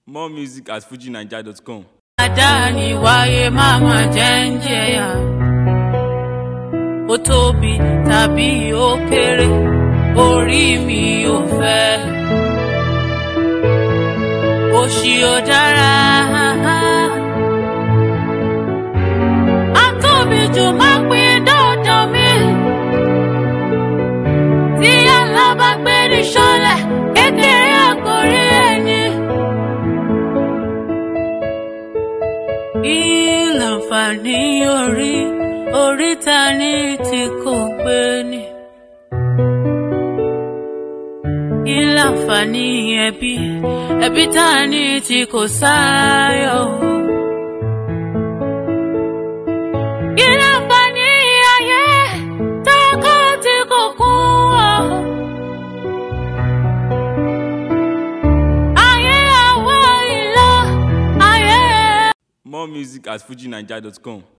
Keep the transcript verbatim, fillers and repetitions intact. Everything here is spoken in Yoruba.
More music at fuji naija dot com. Adani wáyé mama jẹ́njẹ́yà. Ó tóbi tàbí ó kéré, orí mi ò fẹ́. Òṣì ò dára. Àtóbi jù má pín dandan mi. Tí alábàgbé ní ṣọlẹ̀, kékeré àkórí ẹni. Ìlànfààní orí oríta ní tí kò gbé ni. Ìlànfààní ẹbí ẹbí tá ní tí kò sáyọ̀. Ìlànfààní ayé tọkọ tí kò kún ọ. Ayé àwọ̀ ìlọ ayé. More music at fuji naija dot com.